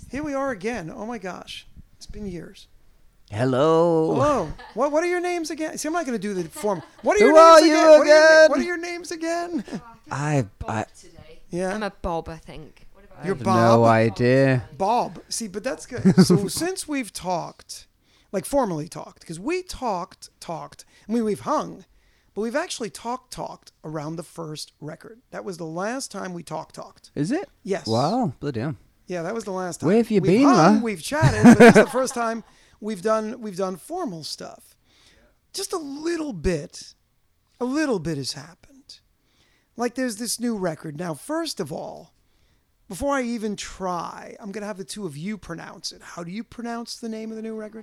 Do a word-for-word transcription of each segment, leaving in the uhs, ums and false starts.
Here we are again. Oh my gosh. It's been years. Hello. Hello. What What are your names again? See, I'm not going to do the form. What are your Who names are you again? What are your, again? what are your names again? I, I, today. Yeah. I'm a Bob, I think. What about I You're have Bob? no idea. Bob. See, but that's good. So since we've talked, like formally talked, because we talked, talked, I mean, we've hung, but we've actually talked, talked around the first record. That was the last time we talked, talked. Is it? Yes. Wow. Bloody hell. Yeah, that was the last time. Where have you we've been, hung, man? We've chatted, but this is the first time we've done we've done formal stuff. Just a little bit, a little bit has happened. Like there's this new record. Now, first of all, before I even try, I'm going to have the two of you pronounce it. How do you pronounce the name of the new record?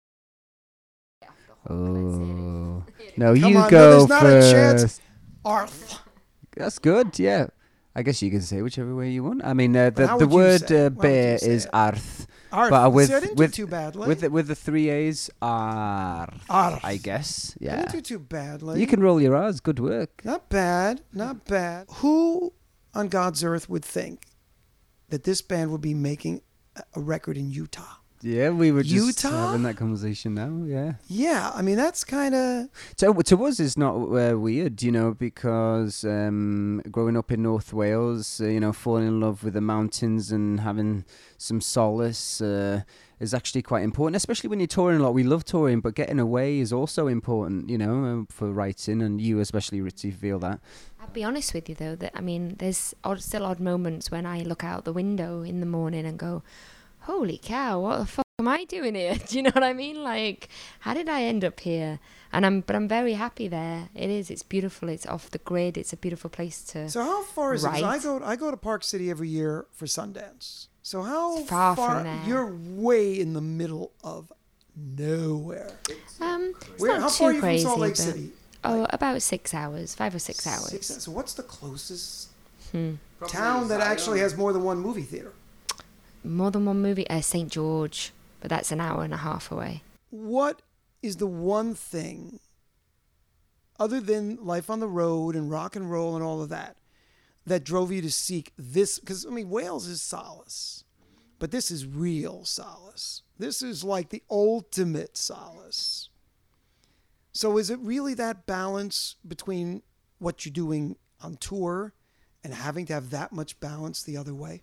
Oh. No, Come you on, no, go there's not a first. chance. Arth. That's good, yeah. I guess you can say whichever way you want. I mean, uh, But the, how the would you word say it? uh, How would you bear say is it? arth. Arth. But uh, with, See, I didn't with, do too badly. with, the, with the three A's, arth, Arth. I guess. I Yeah. didn't do too badly. You can roll your R's. Good work. Not bad, not bad. Who on God's earth would think that this band would be making a- a record in Utah? Yeah, we were just Utah? having that conversation now, yeah. Yeah, I mean, that's kind of... To, to us, it's not uh, weird, you know, because um, growing up in North Wales, uh, you know, falling in love with the mountains and having some solace uh, is actually quite important, especially when you're touring a lot. We love touring, but getting away is also important, you know, um, for writing, and you especially, Ritzy, feel that. I'll be honest with you, though, that, I mean, there's odd, still odd moments when I look out the window in the morning and go, holy cow, what the fuck am I doing here? Do you know what I mean? Like, how did I end up here? And I'm, but I'm very happy there. It is. It's beautiful. It's off the grid. It's a beautiful place to. So how far is it? 'Cause I Right. go, I go to Park City every year for Sundance. So how It's far from there. You're way in the middle of nowhere. Um, it's Where? not How too far are you from crazy, Salt Lake but- City? Oh, about six hours, five or six hours. Six, so what's the closest Hmm. town that actually has more than one movie theater? More than one movie. Uh, Saint George, but that's an hour and a half away. What is the one thing, other than life on the road and rock and roll and all of that, that drove you to seek this? Because, I mean, Wales is solace, but this is real solace. This is like the ultimate solace. So is it really that balance between what you're doing on tour and having to have that much balance the other way?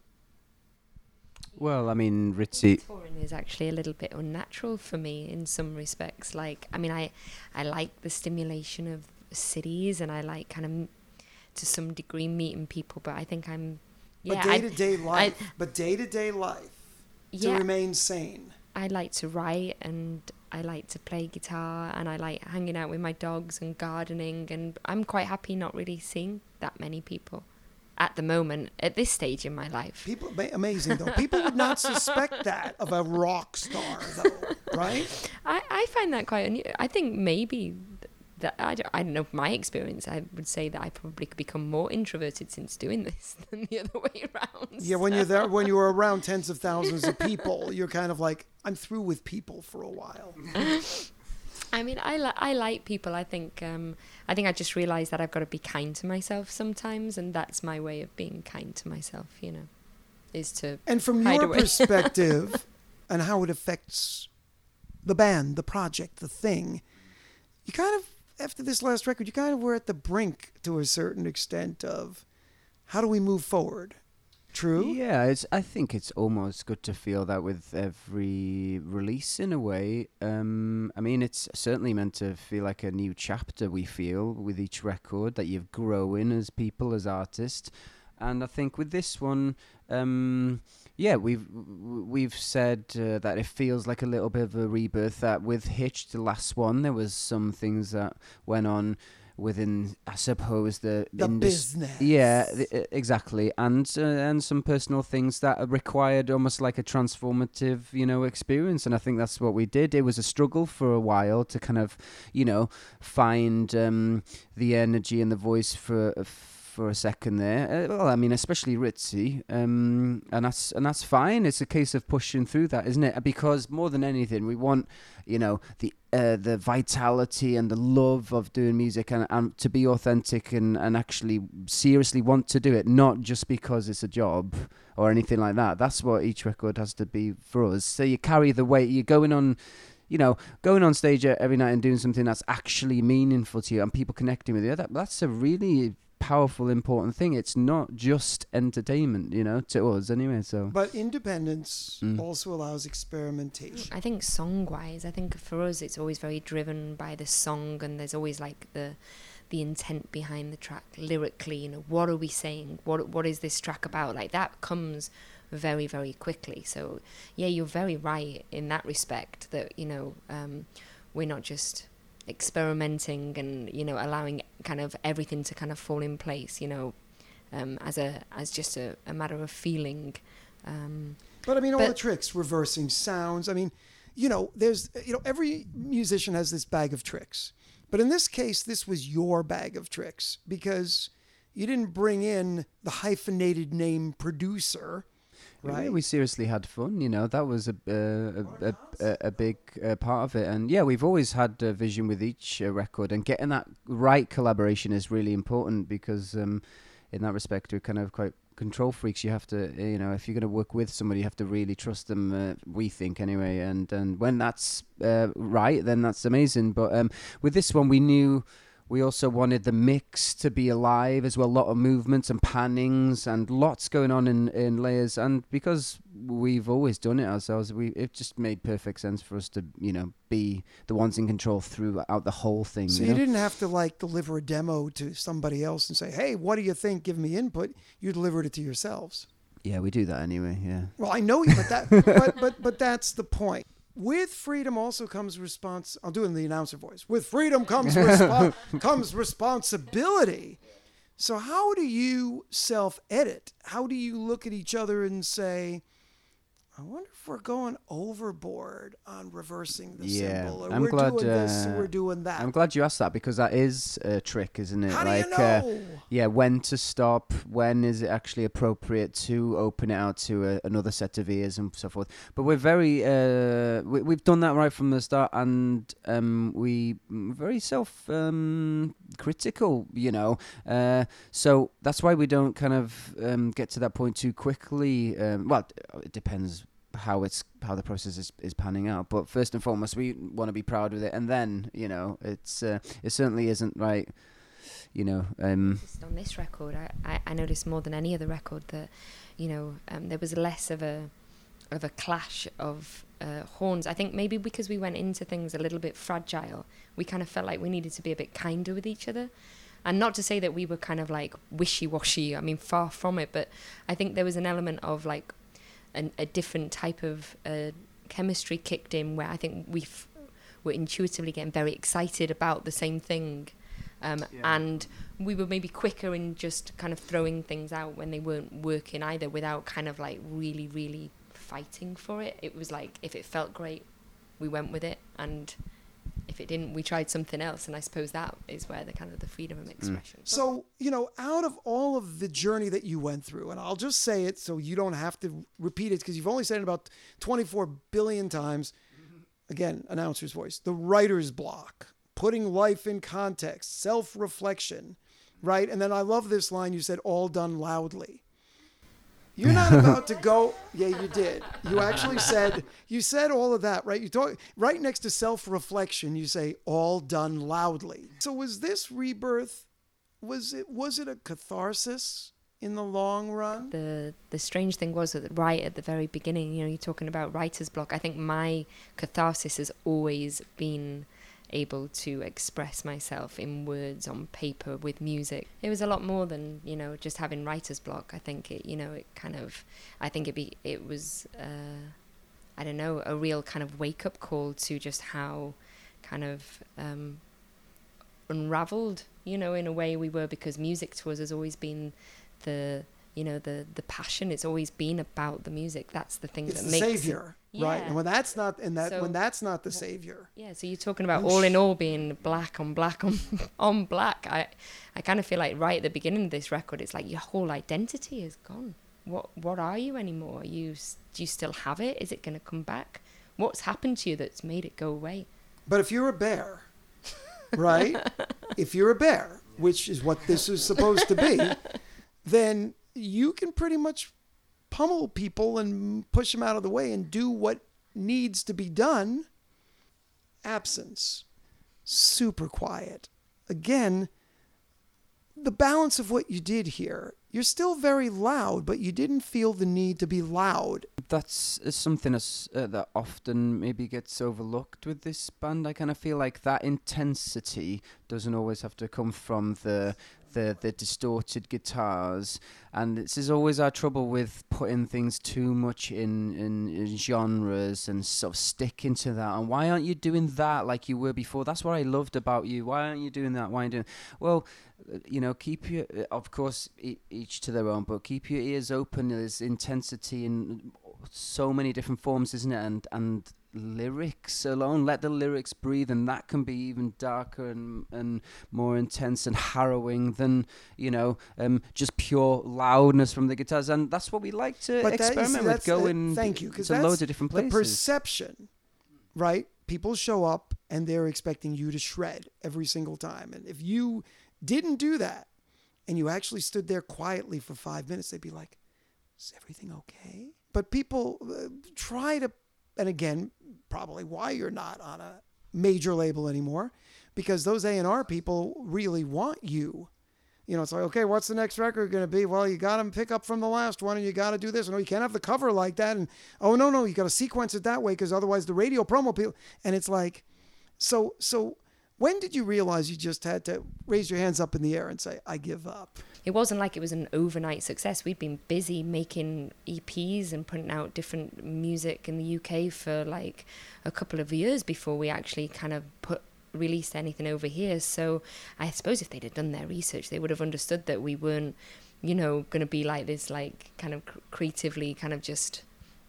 Well, I mean, Ritzy, Touring is actually a little bit unnatural for me in some respects. Like, I mean, I, I like the stimulation of cities, and I like kind of, to some degree, meeting people. But I think I'm, yeah, But I- day-to-day life, I- but day-to-day life, to yeah, remain sane. I like to write, and I like to play guitar, and I like hanging out with my dogs and gardening. And I'm quite happy not really seeing that many people at the moment, at this stage in my life. People, ma- amazing though. People would not suspect that of a rock star, though, right? I, I find that quite unusual. I think maybe that I don't, I don't know, from my experience, I would say that I probably could become more introverted since doing this than the other way around. Yeah, when you're there, when you're around tens of thousands of people, you're kind of like, I'm through with people for a while. I mean, I, li- I like people. I think um, I think I just realised that I've got to be kind to myself sometimes, and that's my way of being kind to myself, you know, is to And from hide your away. perspective and how it affects the band, the project, the thing, you kind of, after this last record, you kind of were at the brink to a certain extent of how do we move forward? True? yeah, it's. I think it's almost good to feel that with every release in a way. Um, I mean, it's certainly meant to feel like a new chapter. We feel with each record that you're growing as people, as artists, and I think with this one, um, yeah, we've w- we've said uh, that it feels like a little bit of a rebirth. That with Hitch, the last one, there was some things that went on within, I suppose, the The indus- business. Yeah, th- uh, exactly, and uh, and some personal things that required almost like a transformative, you know, experience. And I think that's what we did. It was a struggle for a while to kind of, you know, find um, the energy and the voice for. for a second there. Uh, well, I mean, especially Ritzy, um, and that's and that's fine. It's a case of pushing through that, isn't it? Because more than anything, we want, you know, the uh, the vitality and the love of doing music, and, and to be authentic and, and actually seriously want to do it, not just because it's a job or anything like that. That's what each record has to be for us. So you carry the weight. You're going on. You know, going on stage every night and doing something that's actually meaningful to you and people connecting with you, that, that's a really powerful, important thing. It's not just entertainment, you know, to us anyway. So, But independence Mm. also allows experimentation. I think song-wise, I think for us it's always very driven by the song, and there's always like the the intent behind the track lyrically. You know, what are we saying? What what is this track about? Like that comes very, very quickly. So yeah, you're very right in that respect, that, you know, um, we're not just experimenting and, you know, allowing kind of everything to kind of fall in place, you know, um, as a as just a, a matter of feeling. Um, But I mean, all But- the tricks, reversing sounds. I mean, you know, there's, you know, every musician has this bag of tricks. But in this case, this was your bag of tricks because you didn't bring in the hyphenated name producer, right? yeah, we seriously had fun. You know, that was a uh, a, a, a, a big uh, part of it. And yeah, we've always had a vision with each uh, record, and getting that right collaboration is really important because um, in that respect, we're kind of quite control freaks. You have to, uh, you know, if you're going to work with somebody, you have to really trust them. Uh, we think anyway, and and when that's uh, right, then that's amazing. But um, with this one, we knew. We also wanted the mix to be alive as well, a lot of movements and pannings and lots going on in, in layers. And because we've always done it ourselves, we it just made perfect sense for us to, you know, be the ones in control throughout the whole thing. So you you know? didn't have to like deliver a demo to somebody else and say, hey, what do you think? Give me input. You delivered it to yourselves. Yeah, we do that anyway, yeah. Well, I know you, but that, but, but, but that's the point. With freedom also comes response. I'll do it in the announcer voice. With freedom comes respo- comes responsibility. So how do you self-edit? How do you look at each other and say, I wonder if we're going overboard on reversing the Yeah, symbol, or I'm we're glad, doing this, or uh, we're doing that. I'm glad you asked that because that is a trick, isn't it? How do like, you know? Uh, yeah, when to stop, when is it actually appropriate to open it out to a, another set of ears and so forth. But we're very, uh, we, we've done that right from the start, and um, we very self um, critical, you know. Uh, so that's why we don't kind of um, get to that point too quickly. Um, well, it depends how it's how the process is, is panning out, but first and foremost we want to be proud with it, and then, you know, it's uh, it certainly isn't right, you know. um Just on this record, I, I, I noticed more than any other record that, you know, um, there was less of a of a clash of uh, horns. I think maybe because we went into things a little bit fragile, we kind of felt like we needed to be a bit kinder with each other. And not to say that we were kind of like wishy-washy, I mean, far from it, but I think there was an element of like An, a different type of uh, chemistry kicked in, where I think we f- were intuitively getting very excited about the same thing, um, Yeah. and we were maybe quicker in just kind of throwing things out when they weren't working either, without kind of like really, really fighting for it. It was like, if it felt great, we went with it, and if it didn't, we tried something else. And I suppose that is where the kind of the freedom of expression. So, you know, out of all of the journey that you went through, and I'll just say it so you don't have to repeat it because you've only said it about twenty-four billion times. Again, announcer's voice, the writer's block, putting life in context, self-reflection, right? And then I love this line you said, all done loudly. You're not about to go. Yeah, you did. You actually said, you said all of that, right? You talk right next to self-reflection. You say all done loudly. So was this rebirth, was it, was it a catharsis in the long run? The the strange thing was that right at the very beginning, you know, you're talking about writer's block. I think my catharsis has always been able to express myself in words, on paper, with music. It was a lot more than, you know, just having writer's block. I think it, you know, it kind of, I think it be, it was, uh, I don't know, a real kind of wake up call to just how kind of um, unraveled, you know, in a way we were, because music to us has always been the you know, the the passion. It's always been about the music. That's the thing It's that the makes savior, it, right? yeah. And when that's not, and that So- when that's not the savior, Yeah, so you're talking about Whoosh. all in all being black on black on on black. I I kind of feel like right at the beginning of this record, it's like your whole identity is gone. What what are you anymore? Are you s- do you still have it? Is it going to come back? What's happened to you that's made it go away? but if you're a bear, right? If you're a bear, which is what this is supposed to be, then you can pretty much pummel people and push them out of the way and do what needs to be done. Absence, super quiet. Again, the balance of what you did here, you're still very loud, but you didn't feel the need to be loud. That's uh, something that's, uh, that often maybe gets overlooked with this band. I kind of feel like that intensity doesn't always have to come from the the, the distorted guitars, and this is always our trouble with putting things too much in, in, in genres and sort of sticking to that. And why aren't you doing that like you were before? That's what I loved about you. Why aren't you doing that? Why aren't you doing? Well, uh, you know, keep your, uh, of course, e- each to their own, but keep your ears open. There's intensity in so many different forms, isn't it? And and lyrics alone, let the lyrics breathe, and that can be even darker and and more intense and harrowing than, you know, um, just pure loudness from the guitars. And that's what we like to But that- you see, experiment with, that's- uh, going thank you, 'cause to that's loads of different the places. perception, right? People show up and they're expecting you to shred every single time. And if you didn't do that and you actually stood there quietly for five minutes, they'd be like, is everything okay? But people uh, try to, and again, probably why you're not on a major label anymore, because those A and R people really want you. You know, it's like, okay, what's the next record going to be? Well, you got to pick up from the last one and you got to do this. No, you can't have the cover like that. And, oh, no, no, you got to sequence it that way because otherwise the radio promo people. And it's like, so, so when did you realize you just had to raise your hands up in the air and say, I give up? It wasn't like it was an overnight success. We'd been busy making E Ps and putting out different music in the U K for like a couple of years before we actually kind of put released anything over here. So I suppose if they'd have done their research, they would have understood that we weren't, you know, going to be like this, like kind of cr- creatively kind of just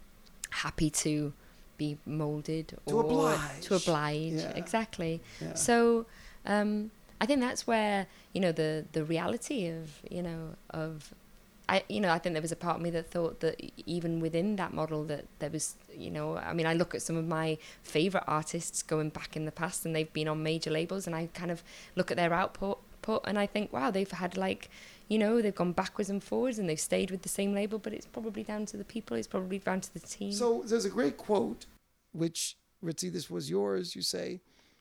happy to be molded To or oblige. to oblige. Yeah. Exactly. Yeah. So um, I think that's where, you know, the, the reality of, you know, of, I, you know, I think there was a part of me that thought that even within that model that there was, you know, I mean, I look at some of my favorite artists going back in the past and they've been on major labels and I kind of look at their output put, and I think, wow, they've had like, you know, they've gone backwards and forwards and they've stayed with the same label, but it's probably down to the people. It's probably down to the team. So there's a great quote, which, Ritzy, this was yours. You say,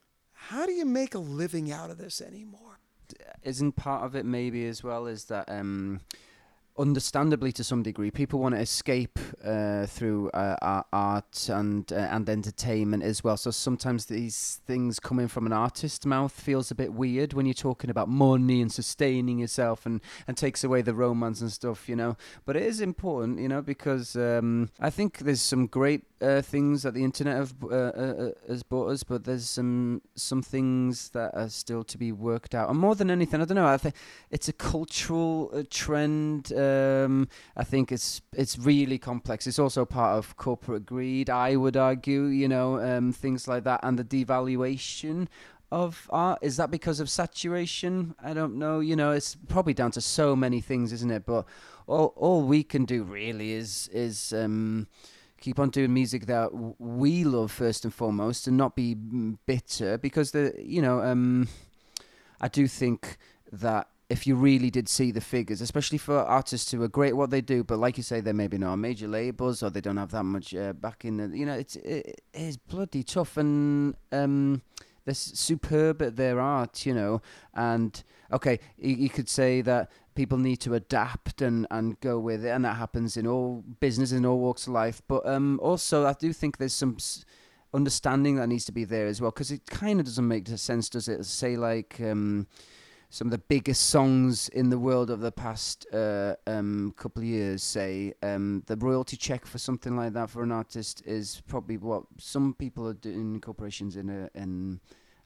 how do you make a living out of this anymore? Isn't part of it maybe as well is that um understandably to some degree people want to escape uh, through uh, ar- art and uh, and entertainment as well, so sometimes these things coming from an artist's mouth feels a bit weird when you're talking about money and sustaining yourself, and and takes away the romance and stuff, you know. But it is important, you know, because um, I think there's some great uh, things that the internet have, uh, uh, has brought us, but there's some some things that are still to be worked out. And more than anything, I don't know, I think it's a cultural uh, trend. Um, I think it's it's really complex. It's also part of corporate greed, I would argue, you know, um, things like that, and the devaluation of art. Is that because of saturation? I don't know. You know, it's probably down to so many things, isn't it? But all all we can do really is is um, keep on doing music that w- we love first and foremost, and not be mm, bitter, because the you know um, I do think that if you really did see the figures, especially for artists who are great at what they do, but like you say, they maybe not on major labels or they don't have that much uh, back in the, you know, it's, it, it is bloody tough, and um, they're superb at their art, you know, and okay, you, you could say that people need to adapt and, and go with it, and that happens in all business, in all walks of life, but um, also I do think there's some s- understanding that needs to be there as well, because it kind of doesn't make sense, does it? Say like, um, some of the biggest songs in the world of the past uh, um, couple of years, say, um, the royalty check for something like that for an artist is probably what some people are doing, corporations in a, in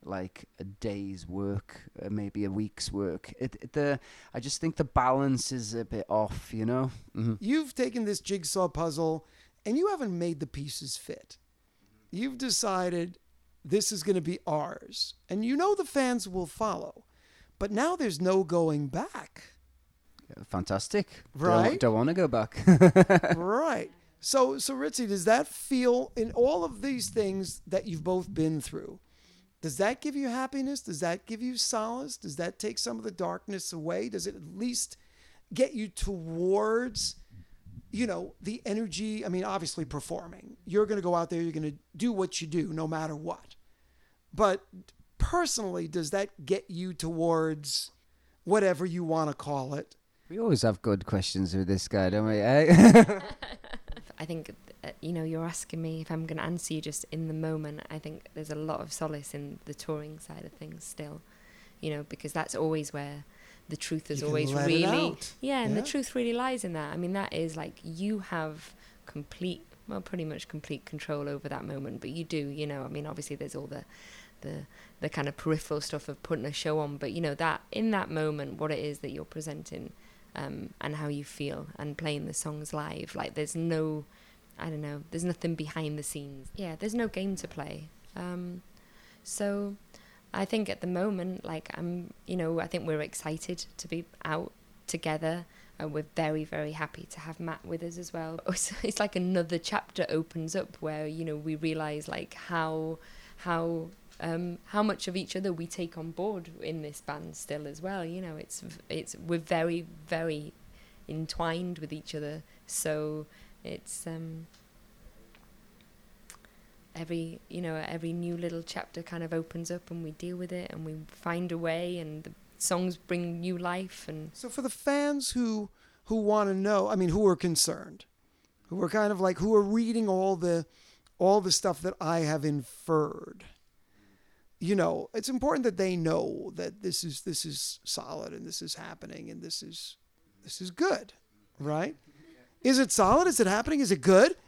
like a day's work, uh, maybe a week's work. It, it the I just think the balance is a bit off, you know. Mm-hmm. You've taken this jigsaw puzzle and you haven't made the pieces fit. You've decided this is going to be ours, and you know the fans will follow, but now there's no going back. Yeah, fantastic, right? Don't, don't want to go back. Right. So, so Ritzy, does that feel, in all of these things that you've both been through, does that give you happiness? Does that give you solace? Does that take some of the darkness away? Does it at least get you towards, you know, the energy? I mean, obviously performing. You're going to go out there, you're going to do what you do no matter what. But personally, does that get you towards whatever you want to call it? We always have good questions with this guy, don't we? Eh? I think, uh, you know, you're asking me if I'm going to answer you just in the moment. I think there's a lot of solace in the touring side of things still, you know, because that's always where the truth is You can always let it really, out. yeah, and Yeah. the truth really lies in that. I mean, that is like you have complete, well, pretty much complete control over that moment, but you do, you know, I mean, obviously there's all the, the, the kind of peripheral stuff of putting a show on, but you know, that in that moment, what it is that you're presenting, um, and how you feel and playing the songs live, like there's no, I don't know, there's nothing behind the scenes. Yeah, there's no game to play. Um, so I think at the moment, like I'm, you know, I think we're excited to be out together. And we're very, very happy to have Matt with us as well. So it's like another chapter opens up where, you know, we realise like how, how, um, how much of each other we take on board in this band still as well. You know, it's, it's, we're very, very entwined with each other. So it's, um, every, you know, every new little chapter kind of opens up and we deal with it and we find a way and the songs bring new life. And So for the fans who who want to know, I mean, who are concerned, who are kind of like, who are reading all the all the stuff that I have inferred, you know, it's important that they know that this is this is solid and this is happening and this is this is good, right? Is it solid? Is it happening? Is it good?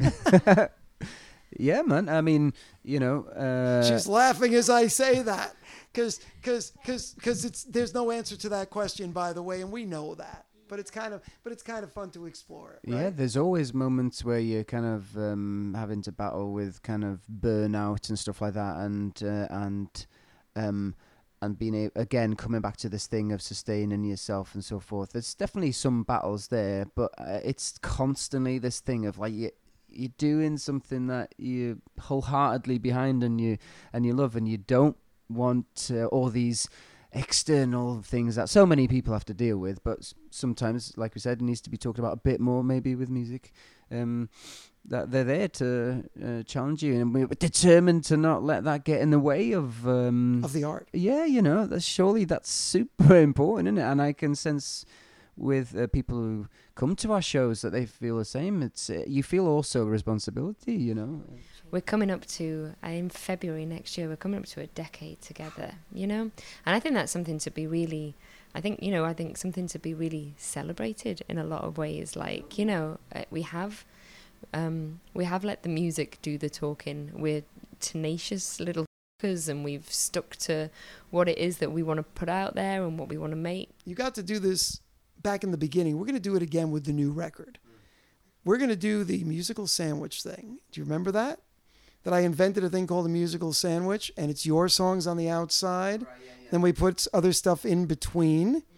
Yeah, man. I mean, you know. Uh, She's laughing as I say that, because because because because it's there's no answer to that question, by the way, and we know that. But it's kind of but it's kind of fun to explore it. Right? Yeah, there's always moments where you're kind of um, having to battle with kind of burnout and stuff like that, and uh, and um, and being a- again coming back to this thing of sustaining yourself and so forth. There's definitely some battles there, but uh, it's constantly this thing of like you. You're doing something that you're wholeheartedly behind and you and you love, and you don't want uh, all these external things that so many people have to deal with. But s- sometimes, like we said, it needs to be talked about a bit more, maybe with music. Um, that they're there to uh, challenge you, and we're determined to not let that get in the way of. Um, Of the art. yeah, you know, that's, surely that's super important, isn't it? And I can sense with uh, people who come to our shows that they feel the same. It's uh, you feel also a responsibility, you know. we're coming up to, uh, in February next year, we're coming up to a decade together, you know? And I think that's something to be really, I think, you know, I think something to be really celebrated in a lot of ways. Like, you know, uh, we have, um, we have let the music do the talking. We're tenacious little fuckers and we've stuck to what it is that we want to put out there and what we want to make. You got to do this back in the beginning. We're going to do it again with the new record. We're going to do the musical sandwich thing. Do you remember that? That I invented a thing called a musical sandwich, and it's your songs on the outside. Right, yeah, yeah. Then we put other stuff in between.